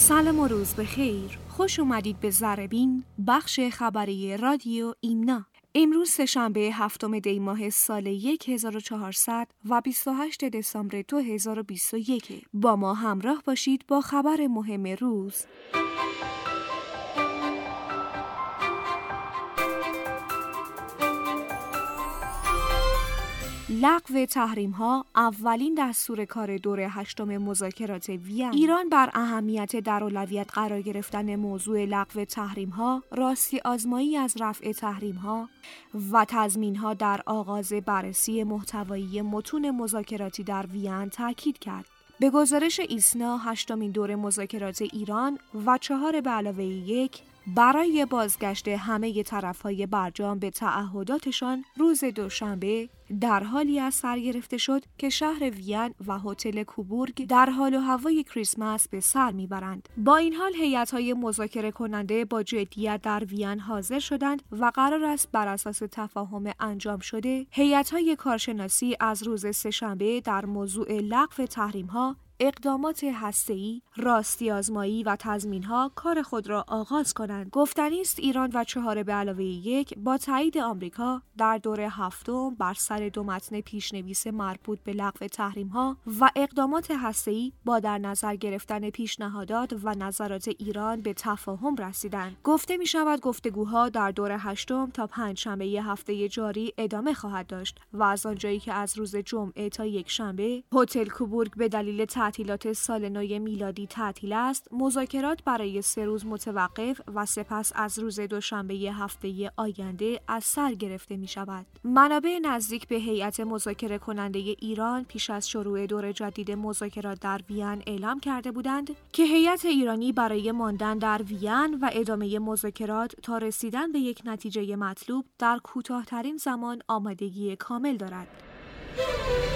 سلام و روز بخیر. خوش اومدید به ذره‌بین، بخش خبری رادیو ایمنا. امروز سه‌شنبه 7 دی ماه سال 1400 و 28 دسامبر 2021. با ما همراه باشید با خبر مهم روز. لغو تحریم‌ها اولین دستور کار دور 8 مذاکرات وین. ایران بر اهمیت در اولویت قرار گرفتن موضوع لغو تحریم‌ها، راستی آزمایی از رفع تحریم‌ها و تضمین‌ها در آغاز بررسی محتوایی متون مذاکراتی در وین تاکید کرد. به گزارش ایسنا 8مین دور مذاکرات ایران و 4+1 برای بازگشت همه طرف‌های برجام به تعهداتشان روز دوشنبه در حالی از سر گرفته شد که شهر وین و هتل کوبورگ در حال و هوای کریسمس به سر میبرند. با این حال هیئت‌های مذاکره کننده با جدیت در وین حاضر شدند و قرار است بر اساس تفاهم انجام شده هیئت‌های کارشناسی از روز سه‌شنبه در موضوع لغو تحریم‌ها، اقدامات هسته‌ای، راستی آزمایی و تضمین‌ها کار خود را آغاز کنند. گفتنی است ایران و 4+1 با تایید آمریکا در دور 7 بر سر 2 متن پیشنویس مربوط به لغو تحریم‌ها و اقدامات هسته‌ای با در نظر گرفتن پیشنهادات و نظرات ایران به تفاهم رسیدند. گفته می‌شود گفتگوها در دور 8 تا پنجشنبه هفته جاری ادامه خواهد داشت و از آنجایی که از روز جمعه تا یکشنبه هتل کوبورگ به دلیل تعطیلات سال نو میلادی تعطیل است، مذاکرات برای 3 روز متوقف و سپس از روز دوشنبه هفته آینده از سر گرفته می شود. منابع نزدیک به هیئت مذاکره کننده ایران پیش از شروع دور جدید مذاکرات در وین اعلام کرده بودند که هیئت ایرانی برای ماندن در وین و ادامه مذاکرات تا رسیدن به یک نتیجه مطلوب در کوتاه‌ترین زمان آمادگی کامل دارد.